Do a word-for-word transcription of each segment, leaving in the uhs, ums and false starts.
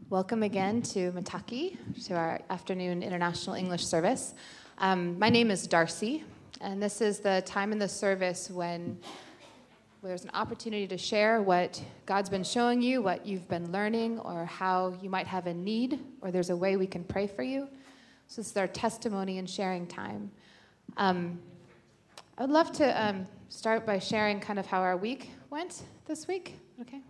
Welcome again to Mataki, to our afternoon international English service. Um, my name is Darcy, and this is the time in the service when there's an opportunity to share what God's been showing you, what you've been learning, or how you might have a need, or there's a way we can pray for you. So this is our testimony and sharing time. Um, I would love to um, start by sharing kind of how our week went this week. Okay.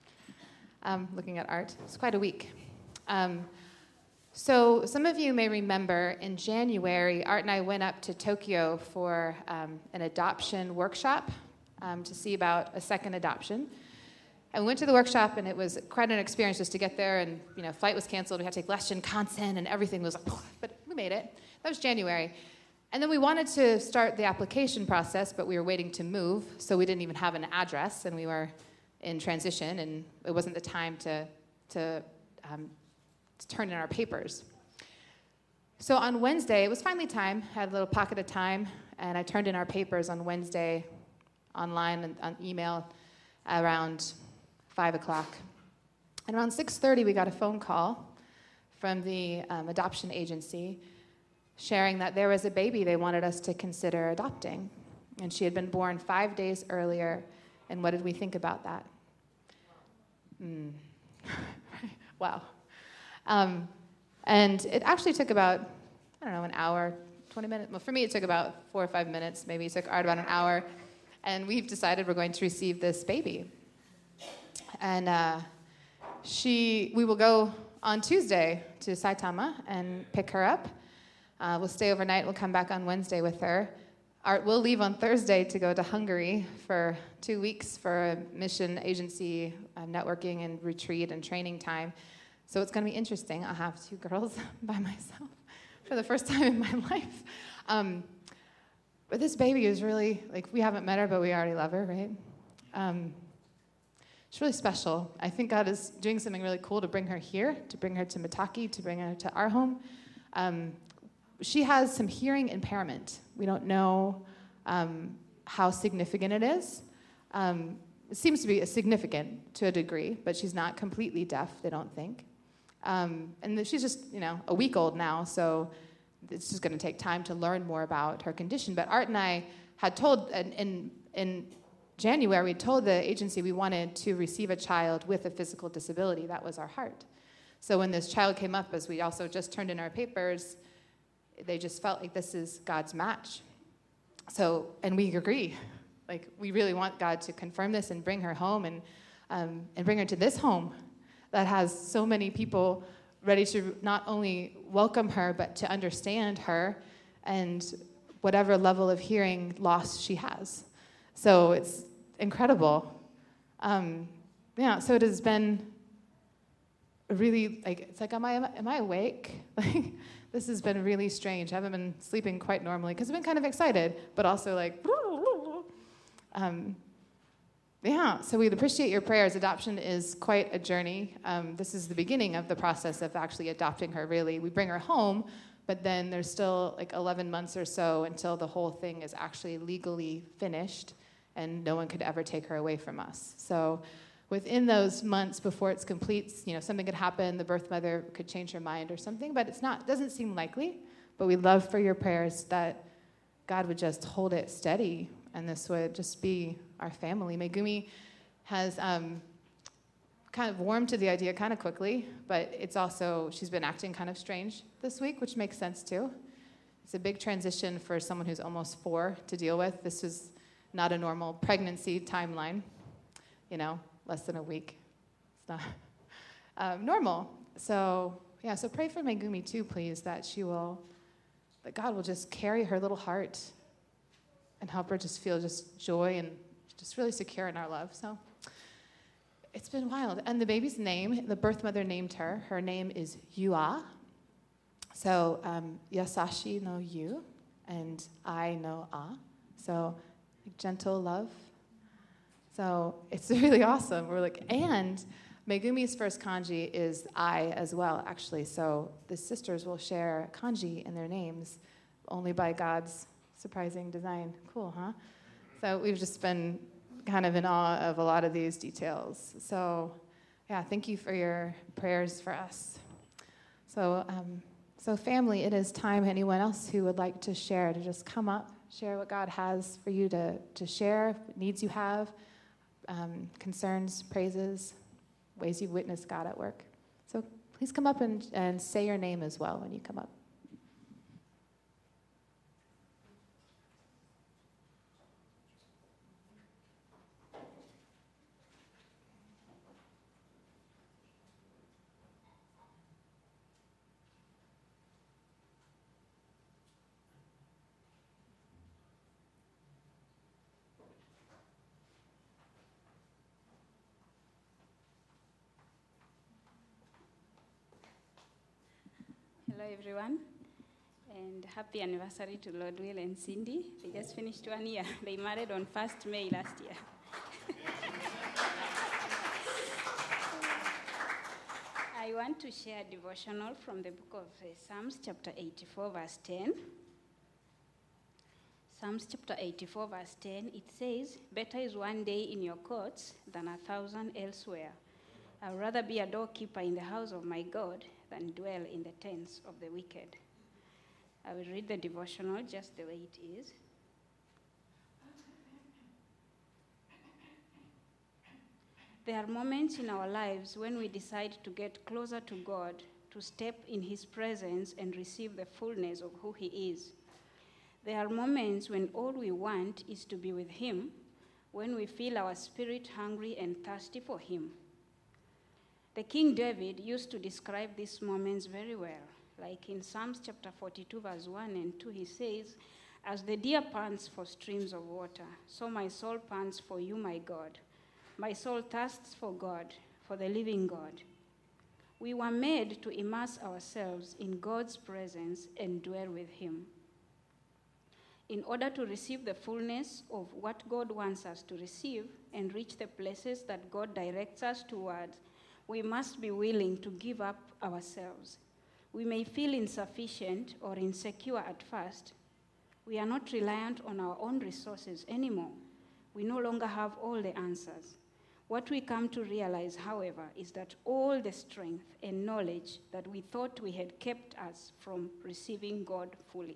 Um, looking at Art. It's quite a week. Um, so some of you may remember in January, Art and I went up to Tokyo for um, an adoption workshop um, to see about a second adoption. And we went to the workshop, and it was quite an experience just to get there. And, you know, flight was canceled. We had to take less Shinkansen, and everything was like, but we made it. That was January. And then we wanted to start the application process, but we were waiting to move, so we didn't even have an address, and we were in transition, and it wasn't the time to, to, um, to turn in our papers. So on Wednesday, it was finally time. I had a little pocket of time, and I turned in our papers on Wednesday online and on email around five o'clock. And around six thirty, we got a phone call from the um, adoption agency sharing that there was a baby they wanted us to consider adopting. And she had been born five days earlier. And what did we think about that? Mm. Wow. Um, and it actually took about, I don't know, an hour, twenty minutes. Well, for me, it took about four or five minutes. Maybe it took Art about an hour. And we've decided we're going to receive this baby. And uh, she, we will go on Tuesday to Saitama and pick her up. Uh, we'll stay overnight. We'll come back on Wednesday with her. Art will leave on Thursday to go to Hungary for two weeks for a mission agency uh, networking and retreat and training time. So it's going to be interesting. I'll have two girls by myself for the first time in my life. Um, but this baby is really, like, we haven't met her, but we already love her, right? Um, it's really special. I think God is doing something really cool to bring her here, to bring her to Mataki, to bring her to our home. Um, She has some hearing impairment. We don't know um, how significant it is. Um, it seems to be significant to a degree, but she's not completely deaf, they don't think. Um, and she's just, you know, a week old now, so it's just going to take time to learn more about her condition. But Art and I had told, in, in, in January, we told the agency we wanted to receive a child with a physical disability. That was our heart. So when this child came up, as we also just turned in our papers, they just felt like this is God's match. So, and we agree. Like, we really want God to confirm this and bring her home and um, and bring her to this home that has so many people ready to not only welcome her, but to understand her and whatever level of hearing loss she has. So it's incredible. Um, yeah, so it has been really, like, it's like, am I, am I awake? Like, this has been really strange. I haven't been sleeping quite normally because I've been kind of excited, but also like, um, yeah, so we'd appreciate your prayers. Adoption is quite a journey. Um, this is the beginning of the process of actually adopting her, really. We bring her home, but then there's still like eleven months or so until the whole thing is actually legally finished, and no one could ever take her away from us. So within those months before it's complete, you know, something could happen, the birth mother could change her mind or something, but it's not, it doesn't seem likely. But we'd love for your prayers that God would just hold it steady, and this would just be our family. Megumi has um, kind of warmed to the idea kind of quickly, but it's also, she's been acting kind of strange this week, which makes sense too. It's a big transition for someone who's almost four to deal with. This was not a normal pregnancy timeline, you know. Less than a week. It's not um, normal. So, yeah, so pray for Megumi too, please, that she will, that God will just carry her little heart and help her just feel just joy and just really secure in our love. So it's been wild. And the baby's name, the birth mother named her. Her name is Yua. So um, Yasashi no Yu, and I no A. So like, gentle love. So it's really awesome. We're like, and Megumi's first kanji is I as well, actually. So the sisters will share kanji in their names only by God's surprising design. Cool, huh? So we've just been kind of in awe of a lot of these details. So Yeah, thank you for your prayers for us. So, um, so family, it is time. Anyone else who would like to share, to just come up, share what God has for you to, to share, needs you have, um, concerns, praises, ways you've witnessed God at work. So please come up and, and say your name as well when you come up. Hello, everyone, and happy anniversary to Lord Will and Cindy. They just finished one year. They married on first May last year. I want to share a devotional from the book of uh, Psalms, chapter eighty-four, verse ten. Psalms chapter eighty-four, verse ten, it says, "Better is one day in your courts than a thousand elsewhere. I would rather be a doorkeeper in the house of my God than dwell in the tents of the wicked." I will read the devotional just the way it is. There are moments in our lives when we decide to get closer to God, to step in His presence and receive the fullness of who He is. There are moments when all we want is to be with Him, when we feel our spirit hungry and thirsty for Him. The King David used to describe these moments very well. Like in Psalms chapter forty-two, verse one and two, he says, "As the deer pants for streams of water, so my soul pants for you, my God. My soul thirsts for God, for the living God." We were made to immerse ourselves in God's presence and dwell with Him. In order to receive the fullness of what God wants us to receive and reach the places that God directs us towards, we must be willing to give up ourselves. We may feel insufficient or insecure at first. We are not reliant on our own resources anymore. We no longer have all the answers. What we come to realize, however, is that all the strength and knowledge that we thought we had kept us from receiving God fully.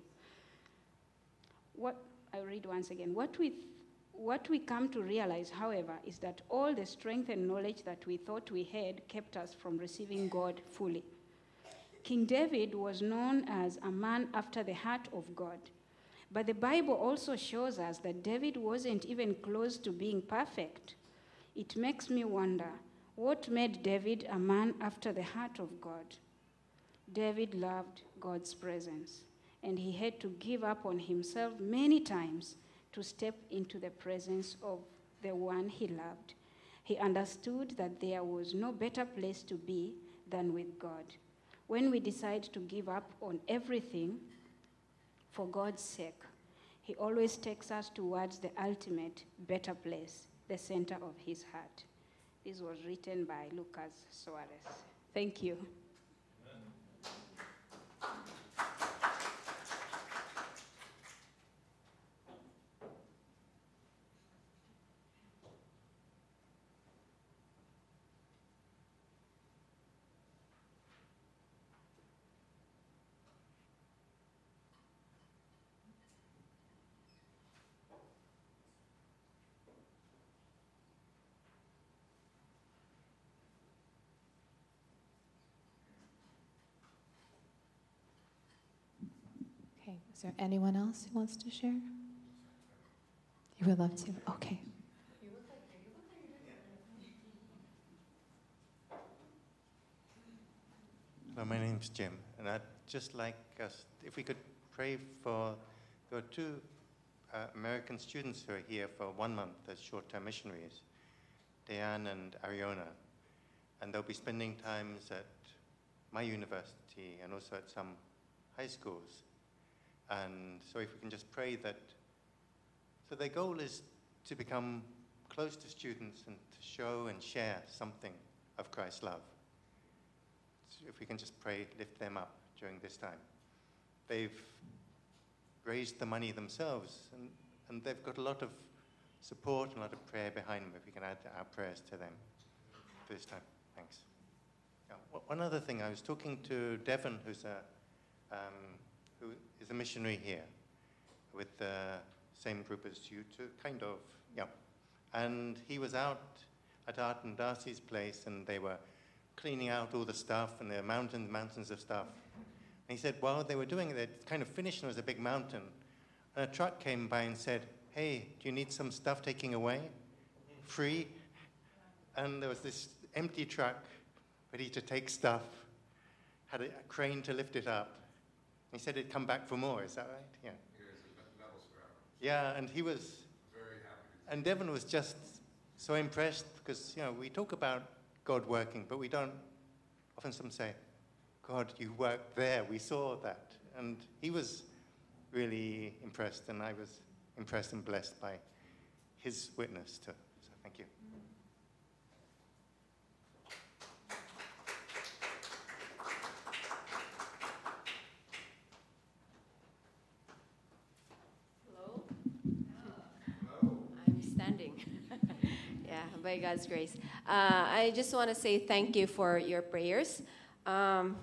What I read once again. What we What we come to realize, however, is that all the strength and knowledge that we thought we had kept us from receiving God fully. King David was known as a man after the heart of God. But the Bible also shows us that David wasn't even close to being perfect. It makes me wonder, what made David a man after the heart of God? David loved God's presence, and he had to give up on himself many times to step into the presence of the one he loved. He understood that there was no better place to be than with God. When we decide to give up on everything for God's sake, He always takes us towards the ultimate better place, the center of His heart. This was written by Lucas Soares. Thank you. Okay, is there anyone else who wants to share? You would love to? Okay. Hello, my name's Jim, and I'd just like us, if we could pray for, there are two uh, American students who are here for one month as short-term missionaries, Diane and Ariona, and they'll be spending times at my university and also at some high schools. And so if we can just pray that, so their goal is to become close to students and to show and share something of Christ's love. So if we can just pray, lift them up during this time. They've raised the money themselves, and, and they've got a lot of support and a lot of prayer behind them, if we can add our prayers to them for this time. Thanks. Yeah, o- one other thing, I was talking to Devon, who's a, um, who is a missionary here with the same group as you two, kind of, yeah. And he was out at Art and Darcy's place, and they were cleaning out all the stuff, and there were mountains, mountains of stuff. And he said, while they were doing it, they kind of finished, and there was a big mountain. And a truck came by and said, hey, do you need some stuff taking away? Free? And there was this empty truck ready to take stuff, had a crane to lift it up. He said he'd come back for more, is that right? Yeah. Yeah, and he was very happy. And Devon was just so impressed because, you know, we talk about God working, but we don't often some say, God, you worked there, we saw that. And he was really impressed, and I was impressed and blessed by his witness too. So thank you. By God's grace. Uh, I just want to say thank you for your prayers. Um,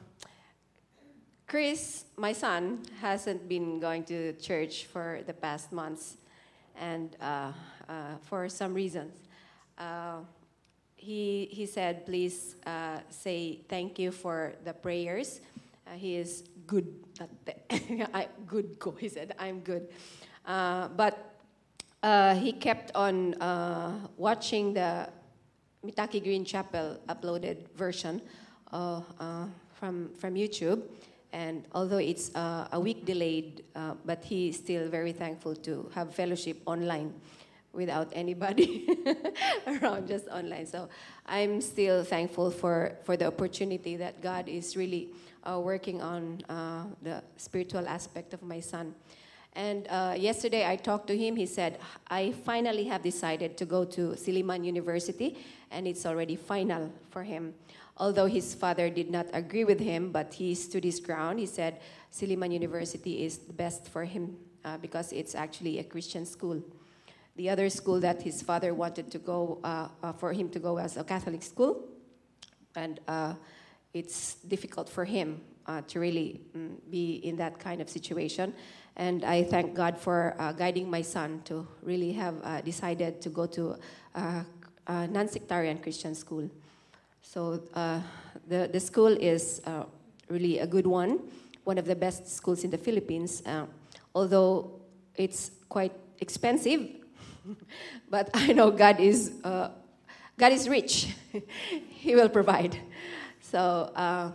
Chris, my son, hasn't been going to church for the past months, and uh, uh, for some reasons. Uh, he, he said, please uh, say thank you for the prayers. Uh, he is good. I, good, go. He said, I'm good. Uh, but Uh, he kept on uh, watching the Mitaki Green Chapel uploaded version uh, uh, from from YouTube, and although it's uh, a week delayed, uh, but he's still very thankful to have fellowship online without anybody around, just online. So I'm still thankful for, for the opportunity that God is really uh, working on uh, the spiritual aspect of my son. And uh, yesterday I talked to him. He said, I finally have decided to go to Silliman University, and it's already final for him. Although his father did not agree with him, but he stood his ground. He said Silliman University is the best for him uh, because it's actually a Christian school. The other school that his father wanted to go, uh, uh, for him to go was a Catholic school, and uh, it's difficult for him uh, to really mm, be in that kind of situation. And I thank God for uh, guiding my son to really have uh, decided to go to uh, a non-sectarian Christian school. So uh, the, the school is uh, really a good one, one of the best schools in the Philippines, uh, although it's quite expensive. But I know God is, uh, God is rich. He will provide. So uh,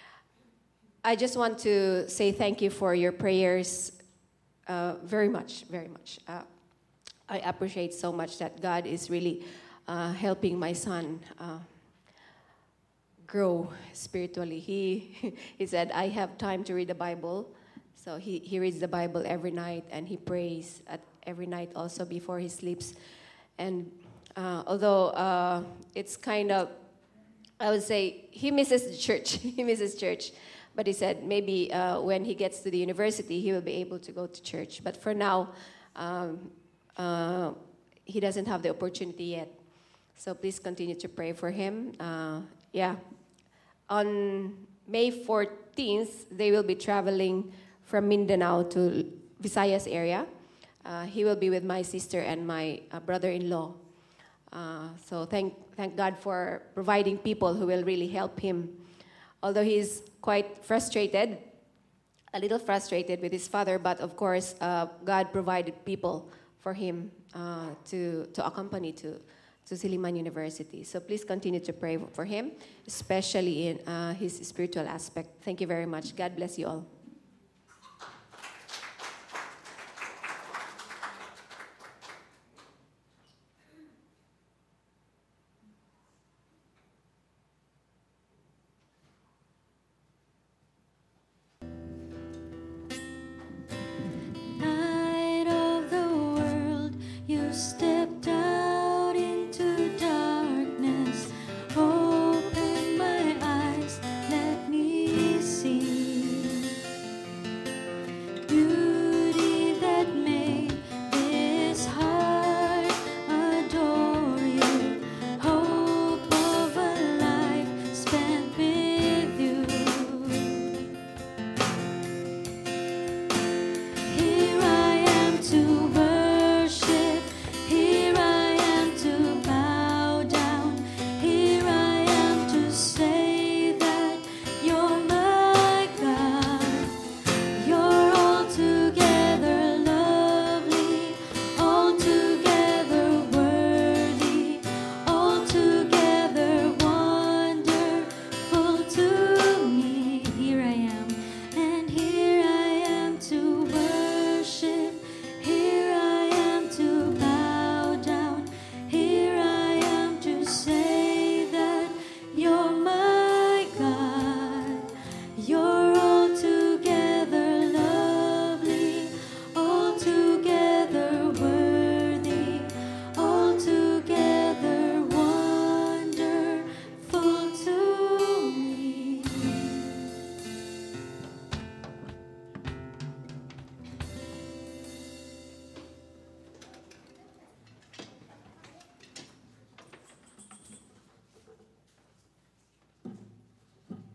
I just want to say thank you for your prayers. Uh, very much, very much. Uh, I appreciate so much that God is really uh, helping my son uh, grow spiritually. He he said, I have time to read the Bible. So he, he reads the Bible every night, and he prays at every night also before he sleeps. And uh, although uh, it's kind of, I would say, he misses the church. he misses church. But he said maybe uh, when he gets to the university, he will be able to go to church. But for now, um, uh, he doesn't have the opportunity yet. So please continue to pray for him. Uh, yeah. On May fourteenth, they will be traveling from Mindanao to Visayas area. Uh, he will be with my sister and my uh, brother-in-law. Uh, so thank, thank God for providing people who will really help him. Although he's quite frustrated, a little frustrated with his father, but of course, uh, God provided people for him uh, to, to accompany to, to Silliman University. So please continue to pray for him, especially in uh, his spiritual aspect. Thank you very much. God bless you all.